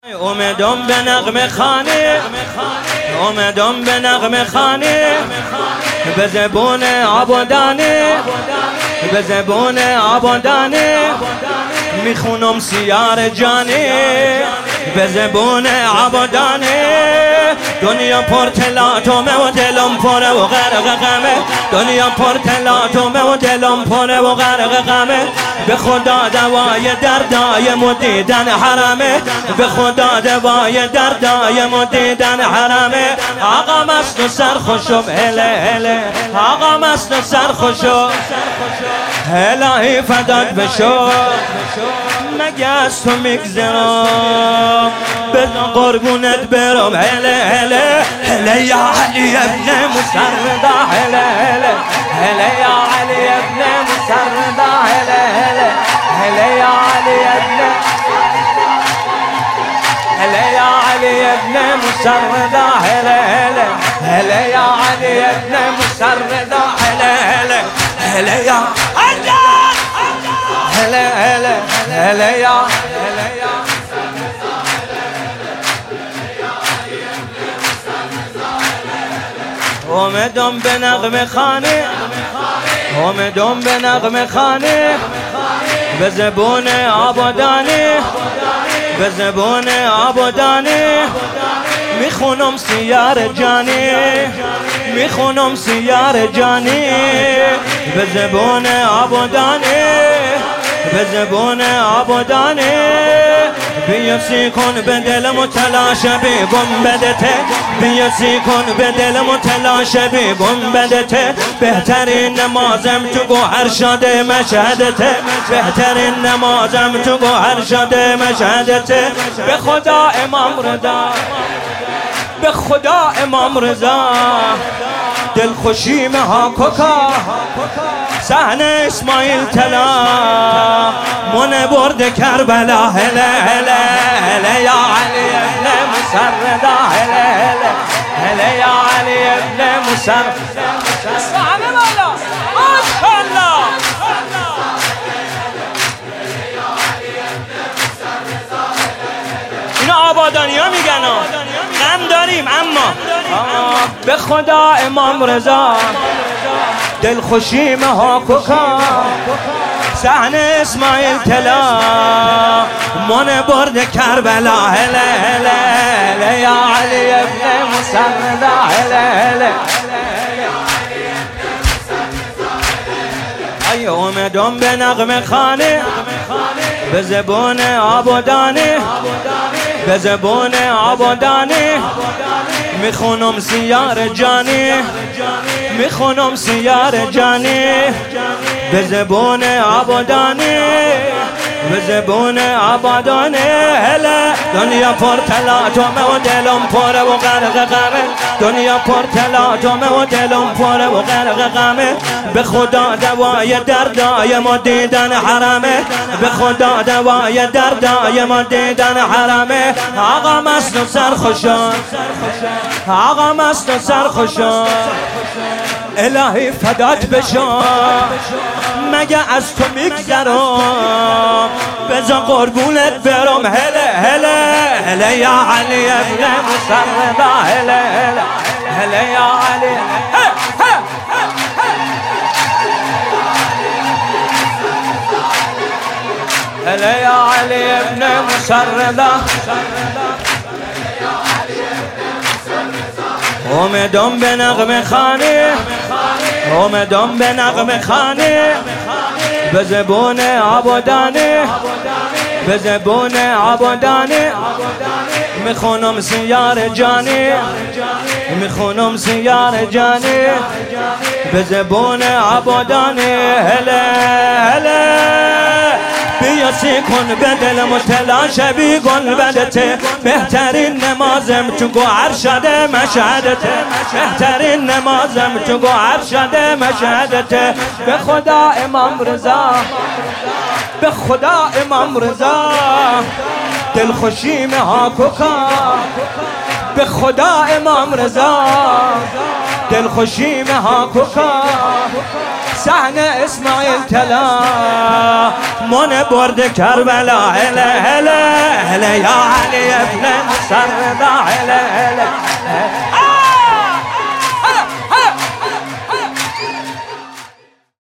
اومدم به نغمه خانه، اومدم به نغمه خانه، به زبون آبادانه، به زبون آبادانه میخونم سیار جانه، به زبون آبادانه. دنیا پر تلاطمه و دلم پره و غرق غمه، دنیا پر تلاطمه و دلم پره و غرق غمه. به خدا دوای دردایم و دیدن حرمه، به خدا دوای دردایم و دیدن حرمه. آقا مست و سرخوشم هله هله، آقا مست و سرخوشم الهی فدات بشو. مگه از تو میگذرم بزن قربونت برم هله هله هله یا علی ابن مسردا هله هله هله یا علی ابن مسردا هله هله هله یا علی ابن هله یا علی ابن مسردا هله هله هله یا علی ابن مسردا هله هله هله یا هله هله هله یا هله یا اومدم به نغمه خانه، اومدم به نغمه خانه، به زبون آبادانه، به زبون آبادانه میخونم سیار جانی، میخونم سیار جانی، به زبون آبادانه، به زبون آبادانه. بیاسی کن به دلم و تلاش بی گنبدته، بیاسی کن به دلم و تلاش بی گنبدته. بهترین نمازم تو گوهر شده مشهدته، بهترین نمازم تو گوهر شده مشهدته. به خدا امام رضا، به خدا امام رضا دلخوشی مها کوکا صحن اسماعیل تلا من برد کربلا هله هله هله یا علی ابن مسردا هله هله هله یا علی ابن مسردا. صحنه بالا ماشاءالله. اینا آبادانی ها میگن غم داریم اما به خدا امام رضا دلخوشی مها کوکا صحن اسماعیل تلا من برد کربلا هله هله هله یا علی ابن مسردا هله هله. ای اومدم به نغمه خانه، به زبون آبادانه، به زبون آبادانه میخونم سیار جانی، میخونم سیار جانی، به زبون آبادانه، به زبون آبادانه. هله دنیا پر تلاطمه و دلم پره و غرق غمه، دنیا پر تلاطمه و دلم پره و غرق غمه. به خدا دوای دردایم و دیدن حرمه، به خدا دوای دردایم و دیدن حرمه. آقا مست و سرخوشم، آقا مست و سرخوشم الهی فدات بشم. مگه از تو میگذرم بزن قربونت برم هله هله هله یا علی ابن مسردا هله هله هله یا علی هله یا علی ابن مسردا. اومدم به نغمه خانه، اومدم به نغمه خانه، به زبون آبادانه، به زبون آبادانه میخونم سیار جانی، میخونم سیار جانی، به زبون آبادانه هله هله. بیاسی کن به دلم و تلاش بی گنبدته، بهترین نمازم تو گوهر شده مشهدته، بهترین نمازم تو گوهر شده مشهدته. به خدا امام رضا، به خدا امام رضا دلخوشی مها کوکا، به خدا امام رضا دلخوشی مها کوکا صحن اسماعیل تلا من برد کربلا هله هله هله یا علی ابن مسردا هله هله